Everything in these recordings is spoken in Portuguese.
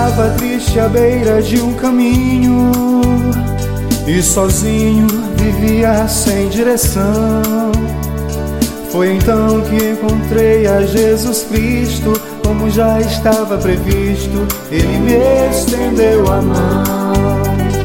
estava triste à beira de um caminho e sozinho vivia sem direção. Foi então que encontrei a Jesus Cristo, como já estava previsto, Ele me estendeu a mão.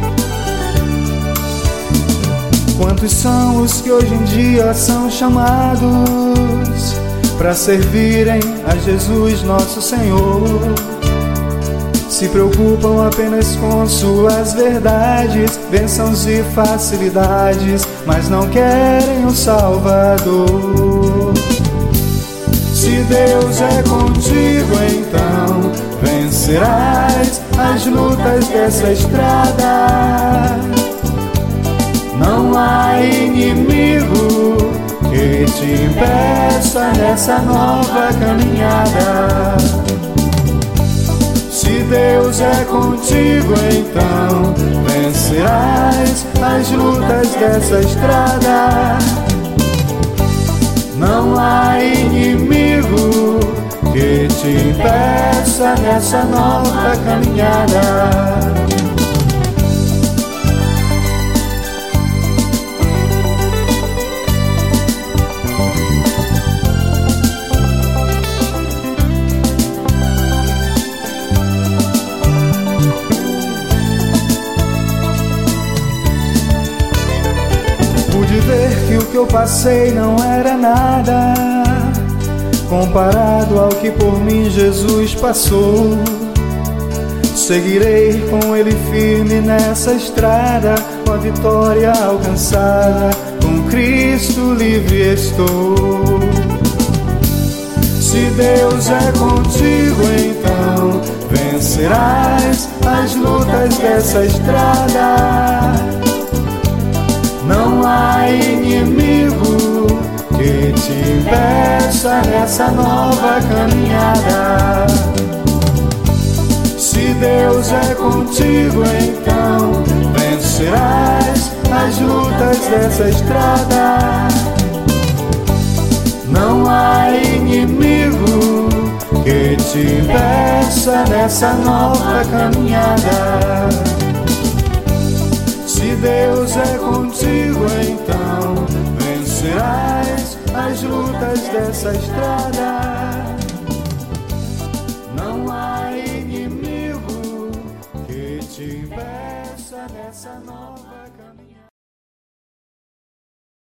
Quantos são os que hoje em dia são chamados para servirem a Jesus nosso Senhor? Se preocupam apenas com suas verdades, bênçãos e facilidades, mas não querem o Salvador. Se Deus é contigo, então vencerás as lutas dessa estrada. Não há inimigo que te impeça nessa nova caminhada. Se Deus é contigo, então vencerás as lutas dessa estrada. Não há inimigo que te impeça nessa nova caminhada. Pude ver que o que eu passei não era nada comparado ao que por mim Jesus passou. Seguirei com Ele firme nessa estrada, com a vitória alcançada, com Cristo livre estou. Se Deus é contigo, então vencerás as lutas dessa estrada. Não há inimigo que te impeça nessa nova caminhada. Se Deus é contigo, então vencerás as lutas dessa estrada. Não há inimigo que te impeça nessa nova caminhada. Se Deus é contigo, então vencerás as lutas dessa estrada. Não há inimigo que te impeça nessa nova